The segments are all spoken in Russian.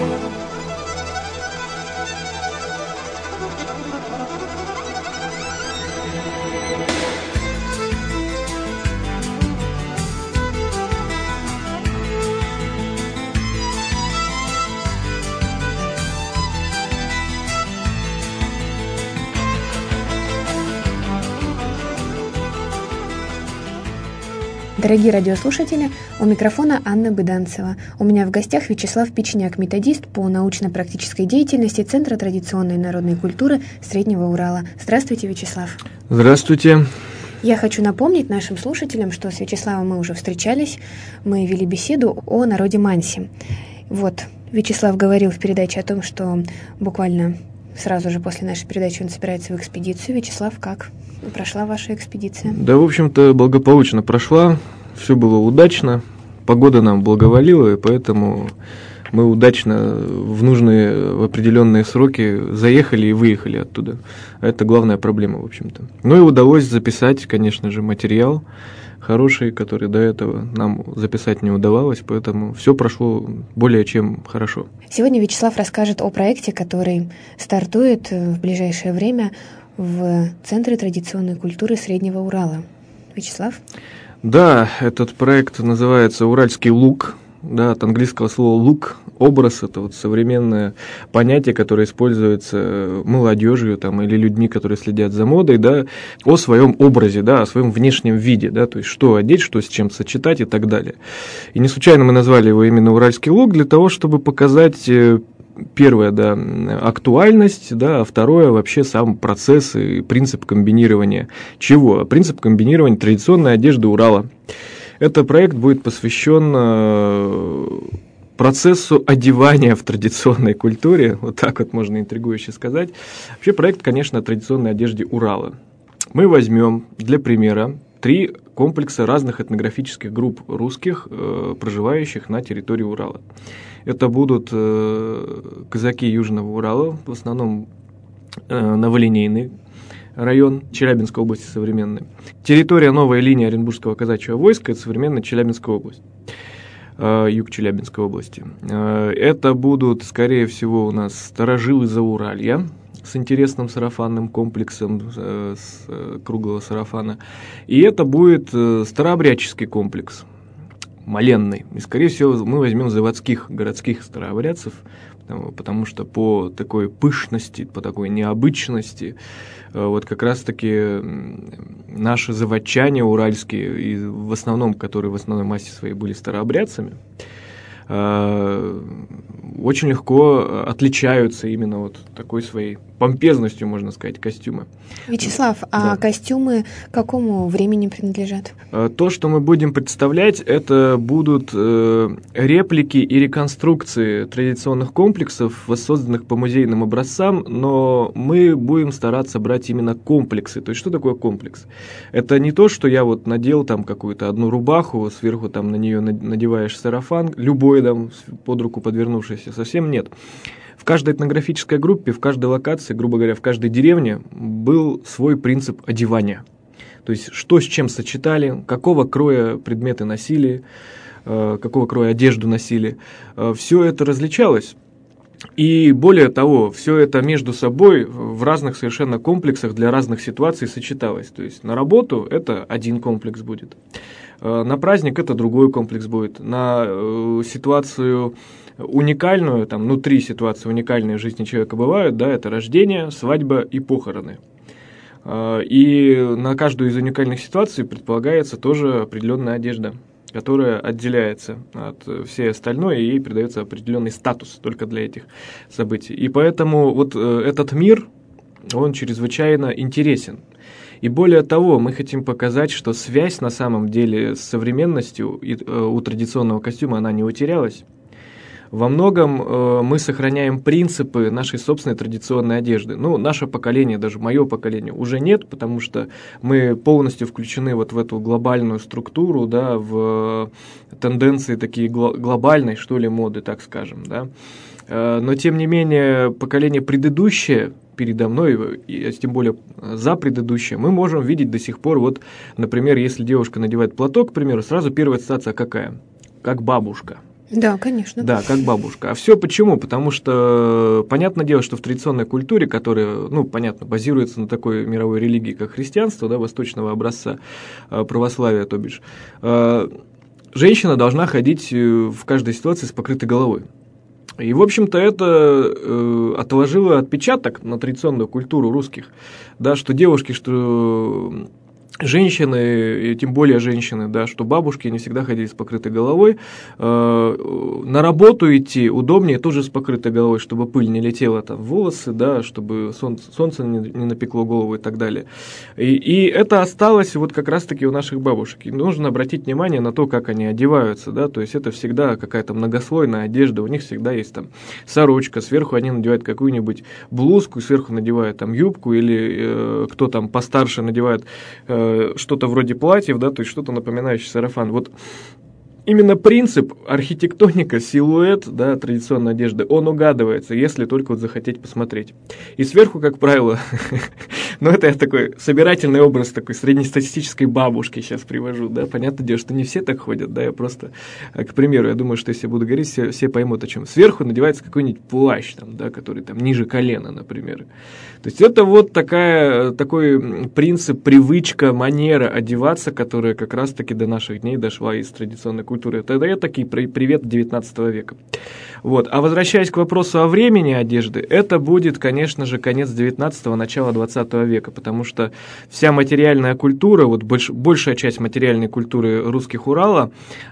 Дорогие радиослушатели, у микрофона Анна Быданцева. У меня в гостях Вячеслав Печеняк, методист по научно-практической деятельности Центра традиционной народной культуры Среднего Урала. Здравствуйте, Вячеслав. Здравствуйте. Я хочу напомнить нашим слушателям, что с Вячеславом мы уже встречались, мы вели беседу о народе Манси. Вот, Вячеслав говорил в передаче о том, что буквально сразу же после нашей передачи он собирается в экспедицию. Вячеслав, как прошла ваша экспедиция? Да, в общем-то, благополучно прошла, все было удачно, погода нам благоволила, и поэтому мы удачно в определенные сроки заехали и выехали оттуда. А это главная проблема, в общем-то. Ну и удалось записать, конечно же, материал хороший, который до этого нам записать не удавалось, поэтому все прошло более чем хорошо. Сегодня Вячеслав расскажет о проекте, который стартует в ближайшее время в Центре традиционной культуры Среднего Урала. Вячеслав? Да, этот проект называется «Уральский лук». Да, от английского слова «лук», образ – это вот современное понятие, которое используется молодежью там, или людьми, которые следят за модой, да, о своем образе, да, о своем внешнем виде, да, то есть что одеть, что с чем сочетать и так далее. И не случайно мы назвали его именно «Уральский лук» для того, чтобы показать, первое, да, актуальность, да, а второе, вообще сам процесс и принцип комбинирования чего? Принцип комбинирования традиционной одежды Урала. Этот проект будет посвящен процессу одевания в традиционной культуре, вот так вот можно интригующе сказать. Вообще проект, конечно, о традиционной одежде Урала. Мы возьмем для примера 3 комплекса разных этнографических групп русских, проживающих на территории Урала. Это будут казаки Южного Урала, в основном новолинейный район Челябинской области современной. Территория новой линии Оренбургского казачьего войска – это современная Челябинская область, юг Челябинской области. Это будут, скорее всего, у нас старожилы Зауралья с интересным сарафанным комплексом с круглого сарафана. И это будет старообрядческий комплекс, маленный. И, скорее всего, мы возьмем заводских городских старообрядцев, потому что по такой пышности, по такой необычности, вот как раз-таки наши заводчане уральские, и в основном, которые в основной массе своей были старообрядцами, очень легко отличаются именно вот такой своей помпезностью, можно сказать, костюма. Вячеслав, а да, костюмы какому времени принадлежат? То, что мы будем представлять, это будут реплики и реконструкции традиционных комплексов, воссозданных по музейным образцам, но мы будем стараться брать именно комплексы. То есть, что такое комплекс? Это не то, что я вот надел там какую-то одну рубаху, сверху там на нее надеваешь сарафан, любой там под руку подвернувшийся, совсем нет. В каждой этнографической группе, в каждой локации, грубо говоря, в каждой деревне был свой принцип одевания. То есть, что с чем сочетали, какого кроя предметы носили, какого кроя одежду носили. Все это различалось. И более того, все это между собой в разных совершенно комплексах для разных ситуаций сочеталось. То есть, на работу это один комплекс будет, на праздник это другой комплекс будет, на ситуацию уникальную, там, 3 ситуации уникальные в жизни человека бывают, да, это рождение, свадьба и похороны. И на каждую из уникальных ситуаций предполагается тоже определенная одежда, которая отделяется от всей остальной, и ей придается определенный статус только для этих событий. И поэтому вот этот мир, он чрезвычайно интересен. И более того, мы хотим показать, что связь на самом деле с современностью у традиционного костюма, она не утерялась. Во многом мы сохраняем принципы нашей собственной традиционной одежды. Ну, наше поколение, даже мое поколение, уже нет, потому что мы полностью включены вот в эту глобальную структуру, да, в тенденции такие глобальной, что ли, моды, так скажем, да. Но, тем не менее, поколение предыдущее, передо мной, и тем более за предыдущее, мы можем видеть до сих пор, вот, например, если девушка надевает платок, к примеру, сразу первая ассоциация какая? Как бабушка. Да, конечно. Да, как бабушка. А все почему? Потому что, понятное дело, что в традиционной культуре, которая, понятно, базируется на такой мировой религии, как христианство, да, восточного образца, православия, то бишь, женщина должна ходить в каждой ситуации с покрытой головой. И, в общем-то, это отложило отпечаток на традиционную культуру русских, да, что девушки, что женщины, и тем более женщины, да, что бабушки не всегда ходили с покрытой головой. На работу идти удобнее тоже с покрытой головой, чтобы пыль не летела там в волосы, да, чтобы солнце не напекло голову и так далее. И это осталось вот как раз-таки у наших бабушек. И нужно обратить внимание на то, как они одеваются, да, то есть это всегда какая-то многослойная одежда, у них всегда есть там сорочка, сверху они надевают какую-нибудь блузку, сверху надевают там юбку, или кто там постарше надевает что-то вроде платьев, да, то есть что-то напоминающее сарафан. Вот именно принцип архитектоника, силуэт, да, традиционной одежды, он угадывается, если только вот захотеть посмотреть. И сверху, как правило, это я такой собирательный образ такой среднестатистической бабушки сейчас привожу, да, понятное дело, что не все так ходят, да, я просто, к примеру, я думаю, что если я буду говорить, все поймут, о чем. Сверху надевается какой-нибудь плащ, там, да, который там ниже колена, например. То есть это вот такой принцип, привычка, манера одеваться, которая как раз-таки до наших дней дошла из традиционной культуры. Тогда я такой привет XIX века. Вот. А возвращаясь к вопросу о времени одежды, это будет, конечно же, конец XIX, начало XX века, потому что вся материальная культура, вот большая часть материальной культуры русских Урала,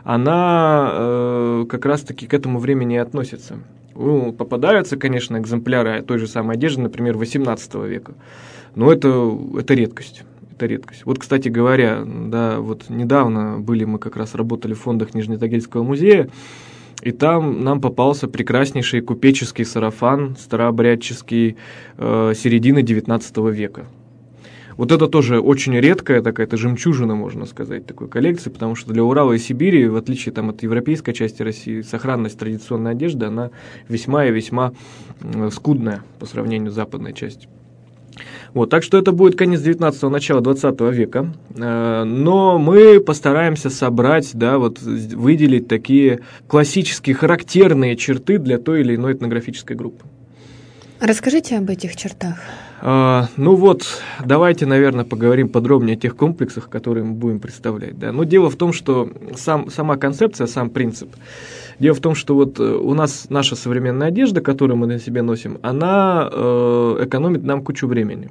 она как раз-таки к этому времени относится. Попадаются, конечно, экземпляры той же самой одежды, например, XVIII века, но это редкость. Это редкость. Вот, кстати говоря, да, вот недавно мы как раз работали в фондах Нижнетагильского музея, и там нам попался прекраснейший купеческий сарафан, старообрядческий, середины XIX века. Вот это тоже очень редкая такая-то жемчужина, можно сказать, такой коллекции, потому что для Урала и Сибири, в отличие там, от европейской части России, сохранность традиционной одежды, она весьма и весьма скудная по сравнению с западной частью. Вот, так что это будет конец 19-го, начало 20 века, но мы постараемся собрать, да, вот выделить такие классические характерные черты для той или иной этнографической группы. Расскажите об этих чертах. Давайте, наверное, поговорим подробнее о тех комплексах, которые мы будем представлять. Да. Но дело в том, что сама концепция, сам принцип, дело в том, что вот у нас наша современная одежда, которую мы на себе носим, она экономит нам кучу времени.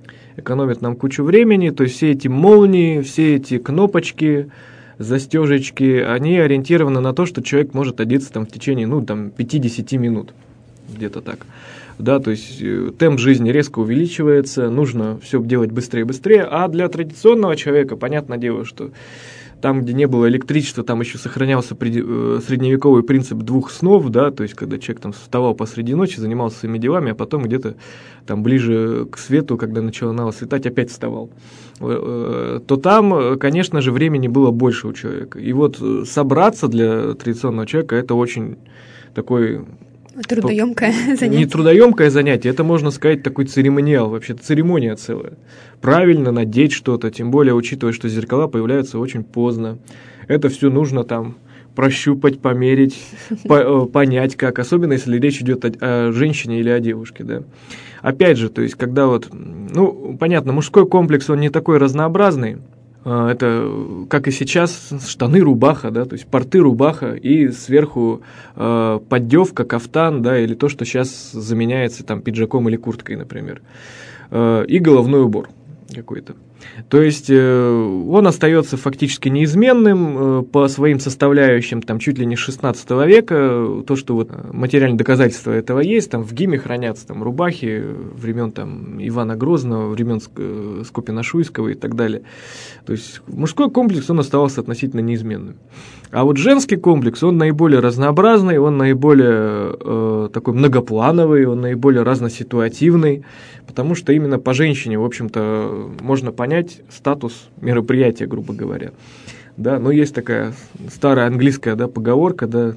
То есть все эти молнии, все эти кнопочки, застежечки, они ориентированы на то, что человек может одеться там в течение 5-10 минут, где-то так. Да, то есть темп жизни резко увеличивается, нужно все делать быстрее и быстрее, а для традиционного человека, понятное дело, что там, где не было электричества, там еще сохранялся средневековый принцип двух снов, да, то есть когда человек там вставал посреди ночи, занимался своими делами, а потом где-то там ближе к свету, когда начало светать, опять вставал, то там, конечно же, времени было больше у человека. И вот собраться для традиционного человека – это очень такой... Трудоемкое занятие. Не трудоемкое занятие, это, можно сказать, такой церемониал, вообще-то церемония целая. Правильно надеть что-то, тем более, учитывая, что зеркала появляются очень поздно. Это все нужно там прощупать, померить, понять как, особенно если речь идет о женщине или о девушке, да. Опять же, то есть, когда понятно, мужской комплекс, он не такой разнообразный. Это, как и сейчас, штаны, рубаха, да, то есть порты, рубаха и сверху поддевка, кафтан, да, или то, что сейчас заменяется там пиджаком или курткой, например, и головной убор какой-то. То есть он остается фактически неизменным по своим составляющим, там, чуть ли не 16 века. То, что вот материальные доказательства этого есть, там в ГИМе хранятся там рубахи времен там Ивана Грозного, времен Скопина-Шуйского и так далее. То есть мужской комплекс, он оставался относительно неизменным. А вот женский комплекс, он наиболее разнообразный, он наиболее такой многоплановый, он наиболее разноситуативный, потому что именно по женщине, в общем-то, можно понять статус мероприятия, грубо говоря. Да, но есть такая старая английская, да, поговорка, да,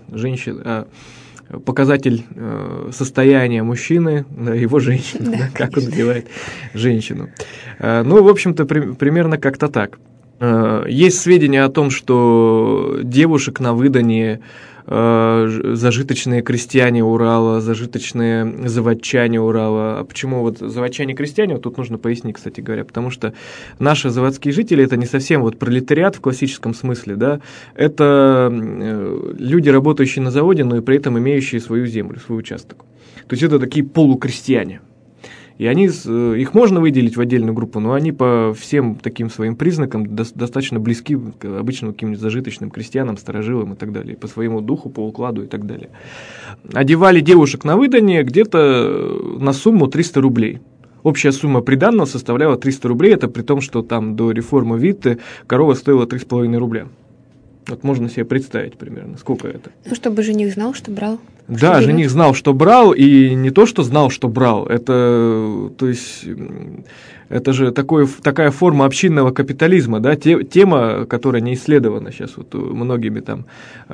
показатель состояния мужчины, да, его женщины, да, как он одевает женщину. В общем-то, примерно как-то так. Есть сведения о том, что девушек на выданье зажиточные крестьяне Урала, зажиточные заводчане Урала. А почему вот заводчане-крестьяне? Вот тут нужно пояснить, кстати говоря, потому что наши заводские жители – это не совсем вот пролетариат в классическом смысле, да, это люди, работающие на заводе, но и при этом имеющие свою землю, свой участок. То есть это такие полукрестьяне. И их можно выделить в отдельную группу, но они по всем таким своим признакам достаточно близки к обычным каким-нибудь зажиточным крестьянам, старожилам и так далее, по своему духу, по укладу и так далее. Одевали девушек на выданье где-то на сумму 300 рублей. Общая сумма приданного составляла 300 рублей, это при том, что там до реформы Витте корова стоила 3,5 рубля. Вот можно себе представить примерно, сколько это. Ну, чтобы жених знал, что брал. Да, жених знал, что брал, и не то, что знал, что брал, это, то есть, это же такая форма общинного капитализма, да, тема, которая не исследована сейчас вот многими там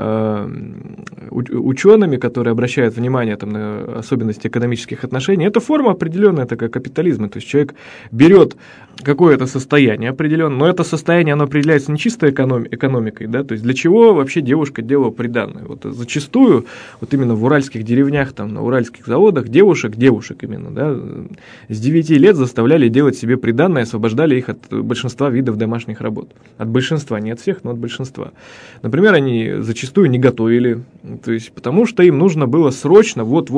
учеными, которые обращают внимание там, на особенности экономических отношений, это форма определенная такая капитализма, то есть человек берет какое-то состояние определенное, но это состояние, оно определяется не чисто экономикой, да, то есть для чего вообще девушка делала приданое, вот зачастую, вот именно в уральских деревнях, там, на уральских заводах девушек именно, да, с 9 лет заставляли делать себе приданое, освобождали их от большинства видов домашних работ. От большинства, не от всех, но от большинства. Например, они зачастую не готовили, то есть потому что им нужно было срочно, вот,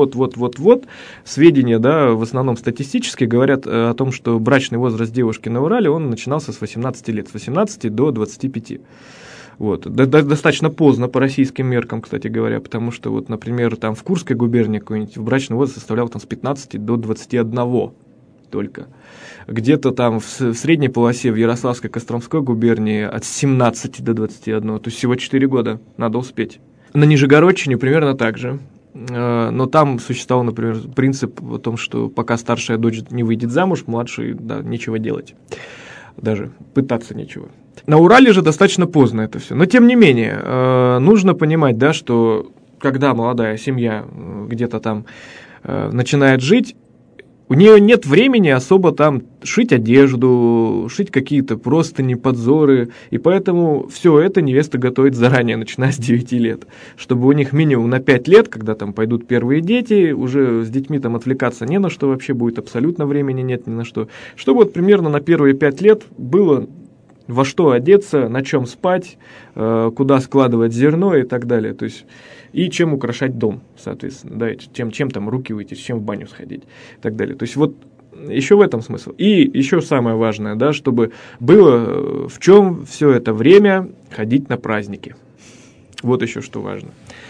сведения, да, в основном статистически говорят о том, что брачный возраст девушки на Урале, он начинался с 18 лет, с 18 до 25. Вот. Достаточно поздно по российским меркам, кстати говоря, потому что, вот, например, там в Курской губернии какой-нибудь брачный возраст составлял там, с 15 до 21 только. Где-то там в средней полосе в Ярославской, Костромской губернии от 17 до 21, то есть всего 4 года, надо успеть. На Нижегородчине примерно так же. Но там существовал, например, принцип о том, что пока старшая дочь не выйдет замуж, младшей, да, нечего делать. Даже пытаться нечего. На Урале же достаточно поздно это все. Но тем не менее, нужно понимать, да, что когда молодая семья где-то там начинает жить, у нее нет времени особо там шить одежду, шить какие-то простыни, подзоры, и поэтому все это невеста готовит заранее, начиная с 9 лет, чтобы у них минимум на 5 лет, когда там пойдут первые дети, уже с детьми там отвлекаться не на что вообще будет, абсолютно времени нет ни на что, чтобы вот примерно на первые 5 лет было во что одеться, на чем спать, куда складывать зерно и так далее, то есть и чем украшать дом, соответственно, да, чем там руки вытереть, чем в баню сходить и так далее. То есть вот еще в этом смысл. И еще самое важное, да, чтобы было в чем все это время ходить на праздники. Вот еще что важно.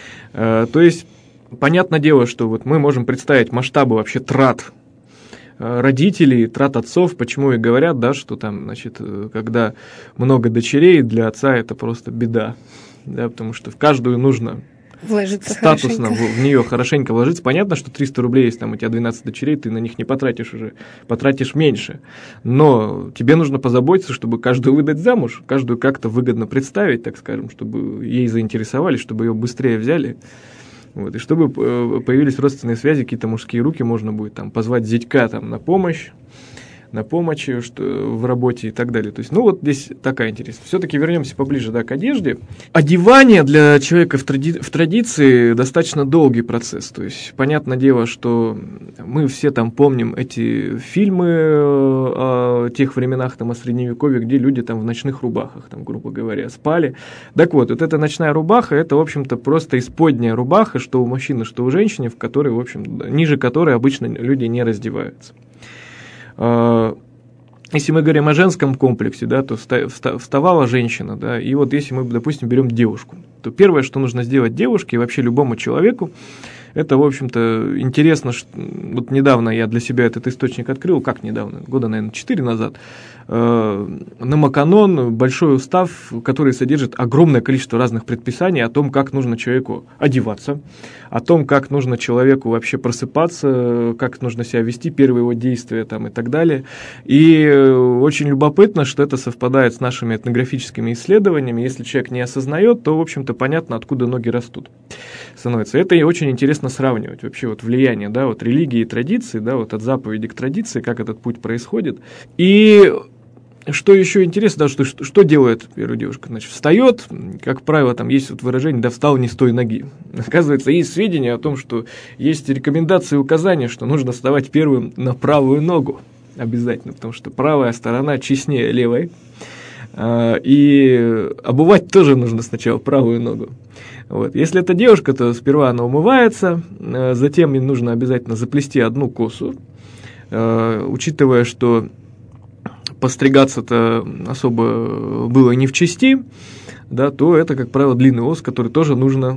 То есть, понятное дело, что вот мы можем представить масштабы вообще трат родителей, трат отцов, почему и говорят, да, что там, значит, когда много дочерей, для отца это просто беда, да, потому что в каждую нужно вложиться статусно хорошенько. в нее хорошенько вложиться. Понятно, что 300 рублей, если там у тебя 12 дочерей, ты на них не потратишь уже, потратишь меньше. Но тебе нужно позаботиться, чтобы каждую выдать замуж, каждую как-то выгодно представить, так скажем, чтобы ей заинтересовали, чтобы ее быстрее взяли. Вот, и чтобы появились родственные связи, какие-то мужские руки, можно будет там позвать зятька там, на помощь, что в работе и так далее. То есть, ну вот здесь такая интересная. Все-таки вернемся поближе, да, к одежде. Одевание для человека в традиции достаточно долгий процесс. То есть, понятное дело, что мы все там помним эти фильмы о тех временах, там, о Средневековье, где люди там в ночных рубахах, там, грубо говоря, спали. Так вот эта ночная рубаха, это, в общем-то, просто исподняя рубаха, что у мужчины, что у женщины, в которой, в общем, ниже которой обычно люди не раздеваются. Если мы говорим о женском комплексе, да, то вставала женщина, да, и вот если мы, допустим, берем девушку, то первое, что нужно сделать девушке и вообще любому человеку, это, в общем-то, интересно, что вот недавно я для себя этот источник открыл, как недавно, года, наверное, 4 назад, Номоканон, большой устав, который содержит огромное количество разных предписаний о том, как нужно человеку одеваться, о том, как нужно человеку вообще просыпаться, как нужно себя вести, первые его действия там, и так далее. И очень любопытно, что это совпадает с нашими этнографическими исследованиями. Если человек не осознает, то, в общем-то, понятно, откуда ноги растут. Становится. Это и очень интересно сравнивать вообще вот влияние, да, вот религии и традиции, да, вот от заповеди к традиции, как этот путь происходит. И что еще интересно, да, что делает первая девушка? Значит, встает, как правило, там есть вот выражение, да, встал не с той ноги. Оказывается, есть сведения о том, что есть рекомендации и указания, что нужно вставать первым на правую ногу обязательно, потому что правая сторона честнее левой. И обувать тоже нужно сначала правую ногу. Вот. Если это девушка, то сперва она умывается, затем ей нужно обязательно заплести одну косу, учитывая, что постригаться-то особо было не в чести, да, то это, как правило, длинный волос, который тоже нужно,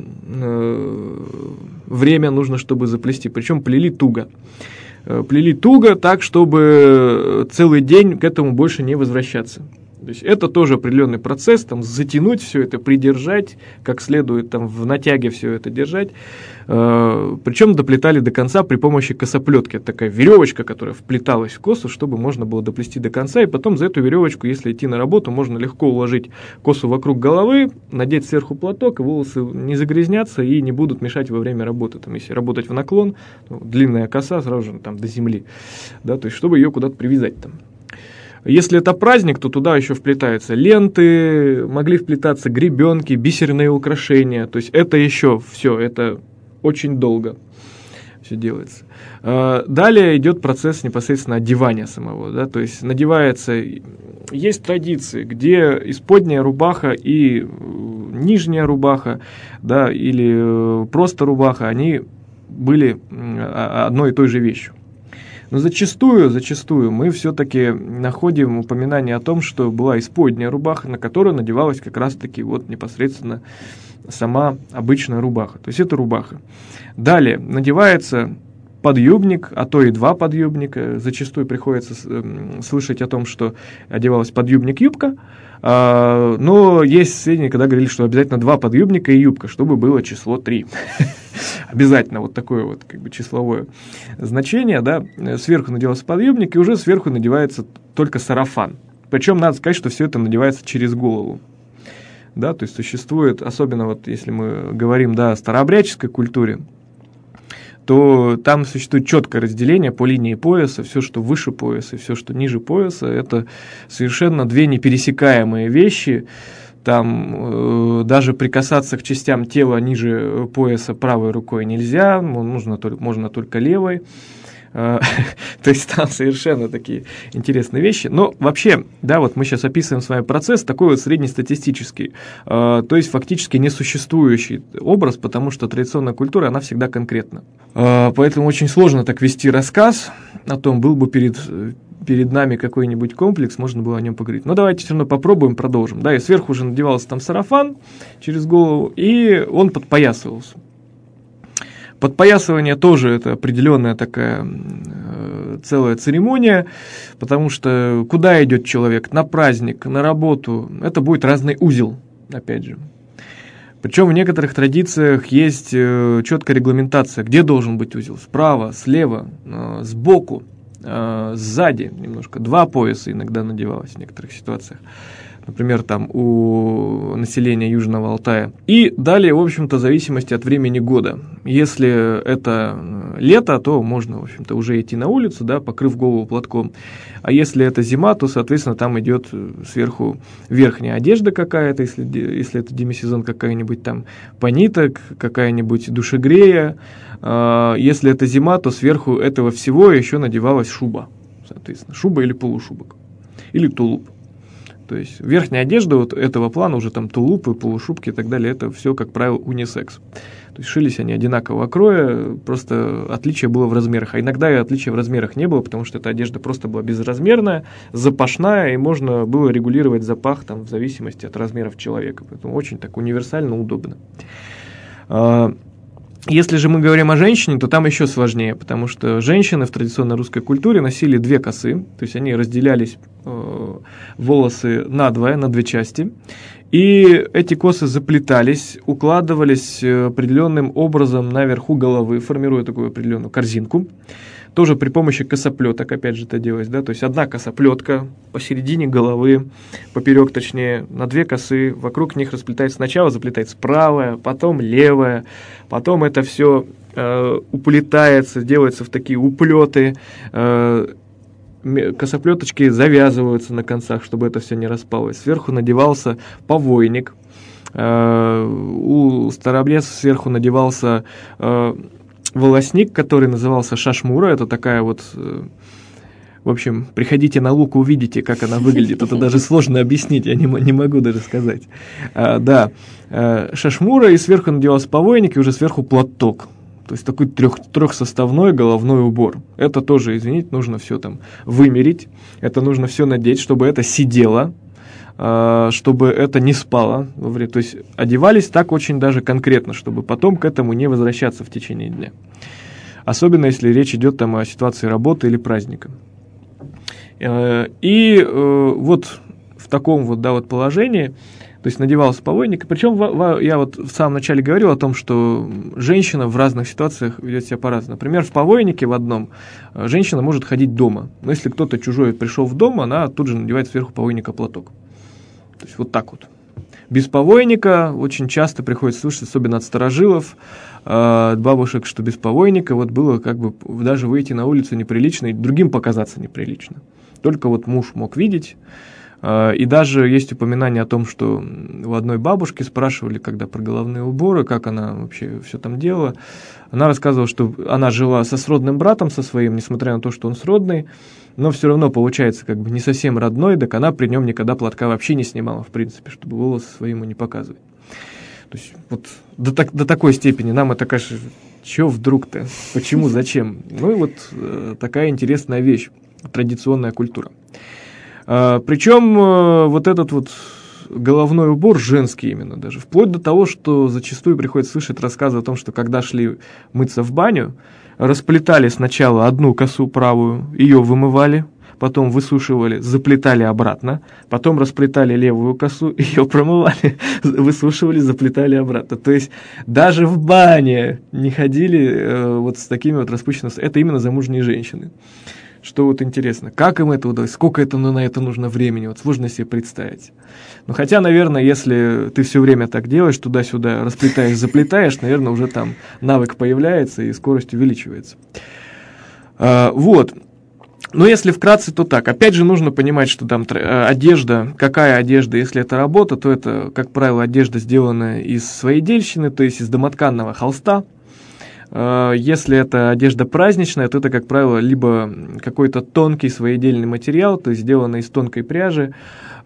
время нужно, чтобы заплести. Причем плели туго. Плели туго так, чтобы целый день к этому больше не возвращаться. То есть это тоже определенный процесс, там, затянуть все это, придержать, как следует там, в натяге все это держать. Причем доплетали до конца при помощи косоплетки. Это такая веревочка, которая вплеталась в косу, чтобы можно было доплести до конца. И потом за эту веревочку, если идти на работу, можно легко уложить косу вокруг головы, надеть сверху платок, и волосы не загрязнятся и не будут мешать во время работы. Там, если работать в наклон, длинная коса сразу же там, до земли, да, то есть чтобы ее куда-то привязать там. Если это праздник, то туда еще вплетаются ленты, могли вплетаться гребенки, бисерные украшения. То есть это еще все, это очень долго все делается. Далее идет процесс непосредственно одевания самого. Да? То есть надевается, есть традиции, где исподняя рубаха и нижняя рубаха, да, или просто рубаха, они были одной и той же вещью. Но зачастую мы все-таки находим упоминание о том, что была исподняя рубаха, на которую надевалась как раз-таки вот непосредственно сама обычная рубаха. То есть это рубаха. Далее надевается подъюбник, а то и два подъюбника. Зачастую приходится слышать о том, что одевалась подъюбник-юбка. Но есть сведения, когда говорили, что обязательно два подъюбника и юбка, чтобы было число 3. Обязательно вот такое вот как бы числовое значение, да. Сверху надевался подъюбник, и уже сверху надевается только сарафан. Причем надо сказать, что все это надевается через голову. Да, то есть существует, особенно вот если мы говорим, да, о старообрядческой культуре, то там существует четкое разделение по линии пояса. Все, что выше пояса, и все, что ниже пояса, это совершенно две непересекаемые вещи. Там даже прикасаться к частям тела ниже пояса правой рукой нельзя, можно только левой. То есть там совершенно такие интересные вещи. Но вообще, да, вот мы сейчас описываем с вами процесс такой вот среднестатистический, то есть фактически несуществующий образ, потому что традиционная культура, она всегда конкретна. Поэтому очень сложно так вести рассказ о том, был бы перед нами какой-нибудь комплекс, можно было о нем поговорить. Но давайте все равно попробуем, продолжим. Да, и сверху уже надевался там сарафан через голову, и он подпоясывался. Подпоясывание тоже это определенная такая целая церемония, потому что куда идет человек, на праздник, на работу, это будет разный узел, опять же. Причем в некоторых традициях есть четкая регламентация, где должен быть узел, справа, слева, сбоку, сзади немножко, 2 пояса иногда надевалось в некоторых ситуациях. Например, там у населения Южного Алтая. И далее, в общем-то, в зависимости от времени года. Если это лето, то можно, в общем-то, уже идти на улицу, да, покрыв голову платком. А если это зима, то, соответственно, там идет сверху верхняя одежда какая-то, если это демисезон, какая-нибудь там пониток, какая-нибудь душегрея. Если это зима, то сверху этого всего еще надевалась шуба, соответственно. Шуба или полушубок. Или тулуп. То есть верхняя одежда вот этого плана, уже там тулупы, полушубки и так далее, это все, как правило, унисекс. То есть шились они одинакового кроя, просто отличие было в размерах. А иногда и отличия в размерах не было, потому что эта одежда просто была безразмерная, запашная, и можно было регулировать запах там, в зависимости от размеров человека. Поэтому очень так универсально, удобно. Если же мы говорим о женщине, то там еще сложнее, потому что женщины в традиционной русской культуре носили 2 косы, то есть они разделялись волосы на 2 части, и эти косы заплетались, укладывались определенным образом наверху головы, формируя такую определенную корзинку. Тоже при помощи косоплеток, опять же, это делалось, да, то есть одна косоплетка посередине головы, поперек точнее, на 2 косы, вокруг них расплетается, сначала заплетается правая, потом левая, потом это все уплетается, делается в такие уплеты, косоплеточки завязываются на концах, чтобы это все не распалось. Сверху надевался повойник. У старообрядцев сверху надевался волосник, который назывался шашмура. Это такая вот... В общем, приходите на Луку, увидите, как она выглядит. Это даже сложно объяснить, я не могу даже сказать. Да, шашмура, и сверху надевался повойник, и уже сверху платок. То есть такой трехсоставной головной убор. Это тоже, извините, нужно все там вымерить. Это нужно все надеть, чтобы это сидело, чтобы это не спало. То есть одевались так очень даже конкретно, чтобы потом к этому не возвращаться в течение дня. Особенно, если речь идет там о ситуации работы или праздника. И вот в таком вот, да, вот положении, то есть надевался повойник. Причем я вот в самом начале говорил о том, что женщина в разных ситуациях ведет себя по-разному. Например, в повойнике в одном женщина может ходить дома. Но если кто-то чужой пришел в дом, она тут же надевает сверху повойника платок. То есть вот так вот. Без повойника очень часто приходится слышать, особенно от старожилов, от бабушек, что без повойника вот было как бы даже выйти на улицу неприлично и другим показаться неприлично. Только вот муж мог видеть. И даже есть упоминание о том, что у одной бабушки спрашивали, когда про головные уборы, как она вообще все там делала. Она рассказывала, что она жила со сродным братом, со своим, несмотря на то, что он сродный, но все равно получается как бы не совсем родной, так она при нем никогда платка вообще не снимала, в принципе, чтобы волосы свои ему не показывать. То есть вот до такой степени нам это, конечно, чего вдруг-то, почему, зачем? Ну и вот такая интересная вещь, традиционная культура. Причем вот этот вот головной убор женский именно даже, вплоть до того, что зачастую приходится слышать рассказы о том, что когда шли мыться в баню, расплетали сначала одну косу правую, ее вымывали, потом высушивали, заплетали обратно, потом расплетали левую косу, ее промывали, высушивали, заплетали обратно. То есть даже в бане не ходили вот с такими вот распущенными. Это именно замужние женщины. Что вот интересно, как им это удалось, сколько это, на это нужно времени, вот сложно себе представить. Ну, хотя, наверное, если ты все время так делаешь, туда-сюда расплетаешь, заплетаешь, наверное, уже там навык появляется и скорость увеличивается. Вот. Но если вкратце, то так. Опять же, нужно понимать, что там одежда, какая одежда, если это работа, то это, как правило, одежда, сделанная из своедельщины, то есть из домотканного холста. Если это одежда праздничная, то это, как правило, либо какой-то тонкий своедельный материал, то есть сделанный из тонкой пряжи,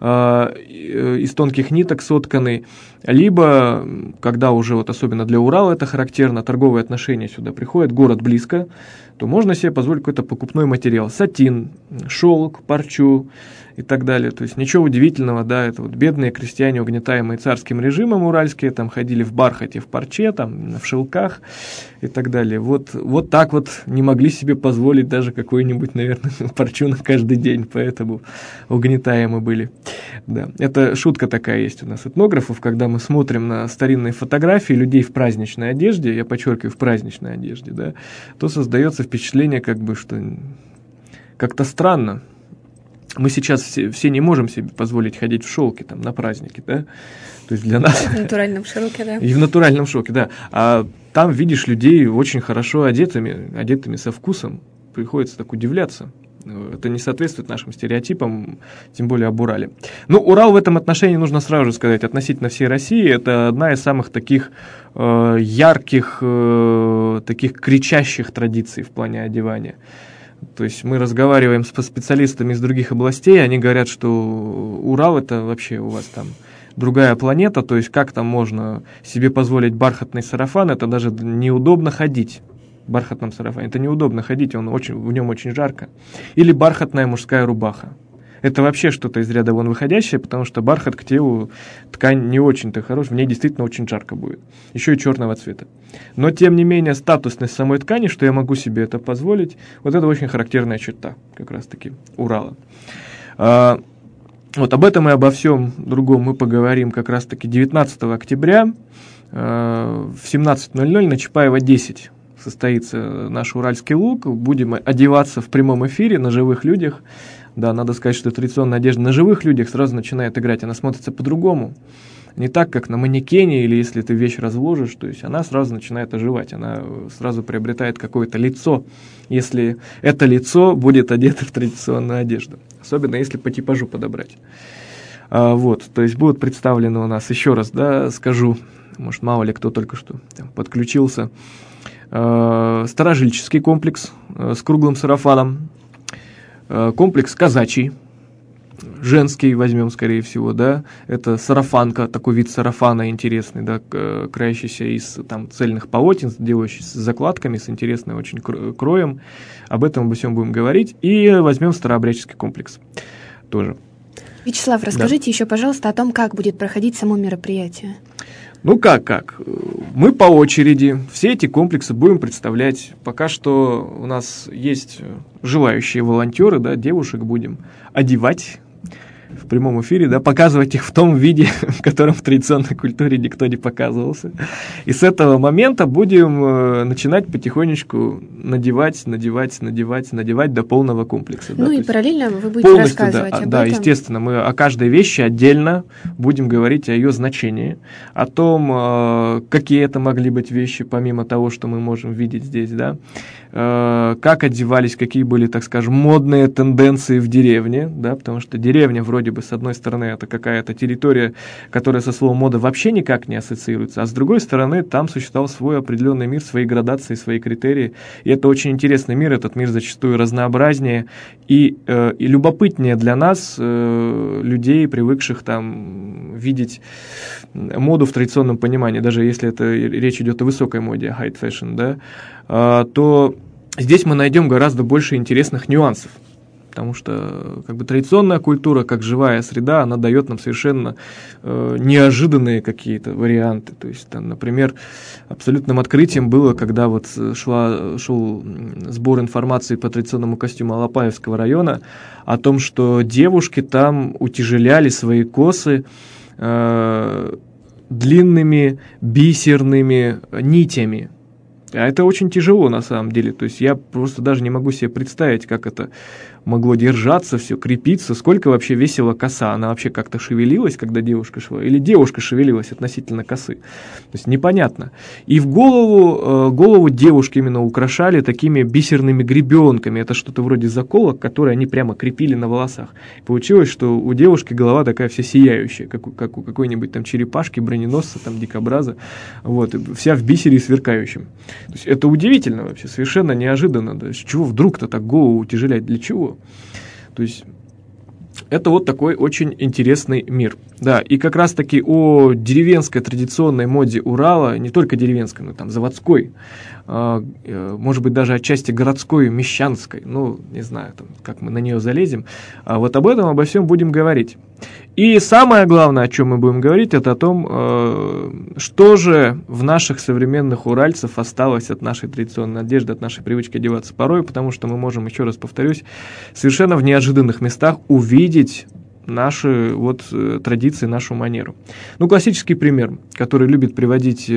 из тонких ниток сотканный, либо, когда уже, вот особенно для Урала это характерно, торговые отношения сюда приходят, город близко, то можно себе позволить какой-то покупной материал, сатин, шелк, парчу и так далее. То есть ничего удивительного, да, это вот бедные крестьяне, угнетаемые царским режимом уральские, там ходили в бархате, в парче, там, в шелках и так далее. Вот так вот не могли себе позволить даже какую-нибудь, наверное, парчу на каждый день, поэтому угнетаемы были. Да, это шутка такая есть у нас этнографов, когда мы смотрим на старинные фотографии людей в праздничной одежде, я подчеркиваю, в праздничной одежде, да, то создается впечатление, как бы, что как-то странно. Мы сейчас все не можем себе позволить ходить в шелке там, на праздники, да? То есть для нас... В натуральном шелке, да. И в натуральном шелке, да. А там видишь людей очень хорошо одетыми со вкусом. Приходится так удивляться. Это не соответствует нашим стереотипам, тем более об Урале. Ну, Урал в этом отношении, нужно сразу же сказать, относительно всей России, это одна из самых таких ярких, таких кричащих традиций в плане одевания. То есть мы разговариваем с специалистами из других областей, они говорят, что Урал это вообще у вас там другая планета, то есть как там можно себе позволить бархатный сарафан, это даже неудобно ходить в бархатном сарафане, это неудобно ходить, в нем очень жарко. Или бархатная мужская рубаха. Это вообще что-то из ряда вон выходящее, потому что бархат к телу ткань не очень-то хорошая, в ней действительно очень жарко будет. Еще и черного цвета. Но, тем не менее, статусность самой ткани, что я могу себе это позволить, вот это очень характерная черта, как раз-таки, Урала. Вот об этом и обо всем другом мы поговорим как раз-таки 19 октября в 17:00 на Чапаева 10 состоится наш Уральский лук. Будем одеваться в прямом эфире на живых людях. Да, надо сказать, что традиционная одежда на живых людях сразу начинает играть, она смотрится по-другому. не так, как на манекене, или если ты вещь разложишь, то есть она сразу начинает оживать, она сразу приобретает какое-то лицо, если это лицо будет одето в традиционную одежду, особенно если по типажу подобрать. Вот, то есть будут представлены у нас, еще раз, да, скажу, может, мало ли кто только что там подключился, старожильческий комплекс с круглым сарафаном, комплекс казачий, женский возьмем, скорее всего, да, это сарафанка, такой вид сарафана интересный, да, краящийся из там цельных полотен, делающийся с закладками, с интересным очень кроем, обо всем будем говорить, и возьмем старообрядческий комплекс тоже. Вячеслав, расскажите еще, пожалуйста, о том, как будет проходить само мероприятие. Ну как? Мы по очереди все эти комплексы будем представлять. Пока что у нас есть желающие волонтеры, да, девушек будем одевать в прямом эфире, да, показывать их в том виде, в котором в традиционной культуре никто не показывался. И с этого момента будем начинать потихонечку надевать до полного комплекса. Ну да, и параллельно вы будете рассказывать об этом. Да, естественно, мы о каждой вещи отдельно будем говорить о ее значении, о том, какие это могли быть вещи, помимо того, что мы можем видеть здесь, да, как одевались, какие были, так скажем, модные тенденции в деревне, да, потому что деревня вроде бы, с одной стороны, это какая-то территория, которая со словом мода вообще никак не ассоциируется, а с другой стороны, там существовал свой определенный мир, свои градации, свои критерии, и это очень интересный мир, этот мир зачастую разнообразнее и любопытнее для нас, людей, привыкших там видеть моду в традиционном понимании, даже если это речь идет о высокой моде, high fashion, да, то здесь мы найдем гораздо больше интересных нюансов, потому что как бы традиционная культура, как живая среда, она дает нам совершенно неожиданные какие-то варианты. То есть, там, например, абсолютным открытием было, когда вот шел сбор информации по традиционному костюму Алапаевского района о том, что девушки там утяжеляли свои косы длинными бисерными нитями. А это очень тяжело на самом деле. То есть я просто даже не могу себе представить, как это могло держаться, все крепиться, сколько вообще весила коса. Она вообще как-то шевелилась, когда девушка шла, или девушка шевелилась относительно косы. То есть непонятно. И в голову девушки именно украшали такими бисерными гребенками. Это что-то вроде заколок, которые они прямо крепили на волосах. Получилось, что у девушки голова такая вся сияющая, как у какой-нибудь там черепашки, броненосца, там дикобраза. Вот, вся в бисере сверкающем. То есть это удивительно вообще, совершенно неожиданно. Да, с чего вдруг-то так голову утяжелять? Для чего? То есть это вот такой очень интересный мир. Да, и как раз-таки о деревенской традиционной моде Урала, не только деревенской, но там заводской, может быть, даже отчасти городской, мещанской, ну, не знаю, там, как мы на нее залезем, а вот обо всем будем говорить. И самое главное, о чем мы будем говорить, это о том, что же в наших современных уральцев осталось от нашей традиционной одежды, от нашей привычки одеваться порой, потому что мы можем, еще раз повторюсь, совершенно в неожиданных местах увидеть наши вот традиции, нашу манеру. Ну, классический пример, который любит приводить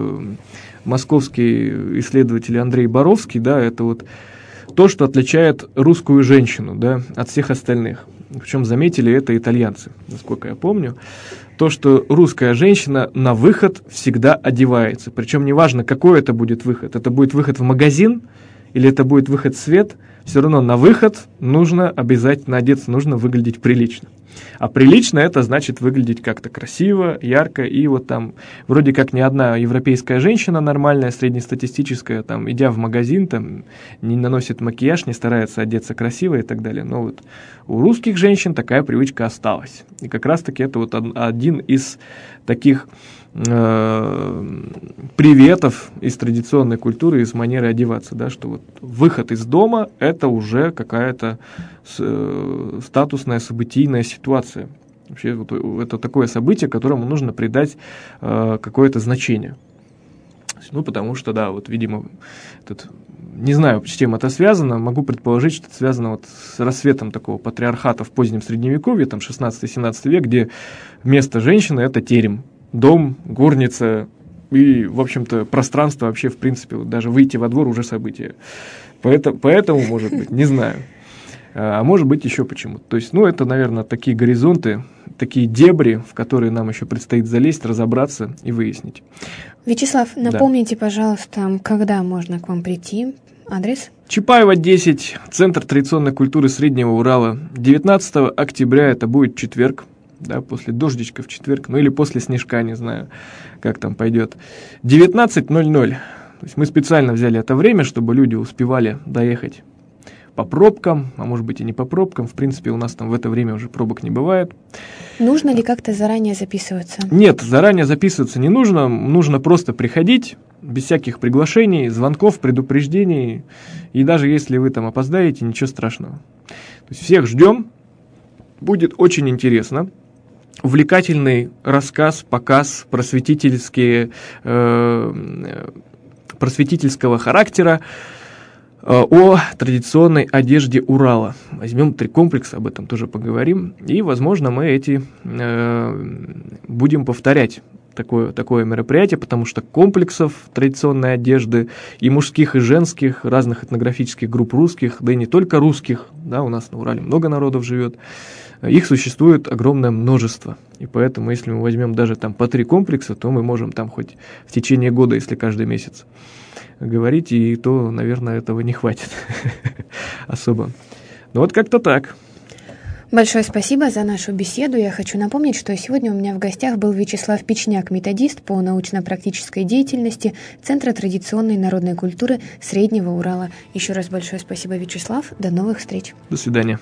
московский исследователь Андрей Боровский, да, это вот то, что отличает русскую женщину, да, от всех остальных. Причем заметили это итальянцы, насколько я помню. То, что русская женщина на выход всегда одевается. Причем неважно, какой это будет выход. Это будет выход в магазин или это будет выход в свет, все равно на выход нужно обязательно одеться, нужно выглядеть прилично. А прилично это значит выглядеть как-то красиво, ярко, и вот там вроде как ни одна европейская женщина нормальная, среднестатистическая, там, идя в магазин, там, не наносит макияж, не старается одеться красиво и так далее. Но вот у русских женщин такая привычка осталась. И как раз-таки это вот один из таких приветов из традиционной культуры, из манеры одеваться, да, что вот выход из дома – это уже какая-то статусная, событийная ситуация. Вообще вот это такое событие, которому нужно придать какое-то значение. Ну, потому что, да, вот, видимо, не знаю, с чем это связано, могу предположить, что это связано вот с рассветом такого патриархата в позднем Средневековье, там 16-17 век, где вместо женщины – это терем. Дом, горница и, в общем-то, пространство вообще, в принципе, вот даже выйти во двор уже событие. Поэтому, может быть, не знаю. а может быть еще почему-то. То есть, это, наверное, такие горизонты, такие дебри, в которые нам еще предстоит залезть, разобраться и выяснить. Вячеслав, напомните, пожалуйста, когда можно к вам прийти, адрес? Чапаева, 10, Центр традиционной культуры Среднего Урала. 19 октября, это будет четверг, после дождичка в четверг, или после снежка, не знаю, как там пойдет. 19:00. То есть мы специально взяли это время, чтобы люди успевали доехать по пробкам, а может быть и не по пробкам. В принципе, у нас там в это время уже пробок не бывает. Нужно ли как-то заранее записываться? Нет, заранее записываться не нужно. Нужно просто приходить, без всяких приглашений, звонков, предупреждений. И даже если вы там опоздаете, ничего страшного. То есть всех ждем. Будет очень интересно. Увлекательный рассказ, показ просветительского характера о традиционной одежде Урала. Возьмем 3 комплекса, об этом тоже поговорим. И, возможно, мы будем повторять такое мероприятие, потому что комплексов традиционной одежды и мужских, и женских, разных этнографических групп русских, да и не только русских, у нас на Урале много народов живет, их существует огромное множество. И поэтому, если мы возьмем даже там по 3 комплекса, то мы можем там хоть в течение года, если каждый месяц говорить, и то, наверное, этого не хватит особо. Как-то так. Большое спасибо за нашу беседу. Я хочу напомнить, что сегодня у меня в гостях был Вячеслав Печняк, методист по научно-практической деятельности Центра традиционной народной культуры Среднего Урала. Еще раз большое спасибо, Вячеслав. До новых встреч. До свидания.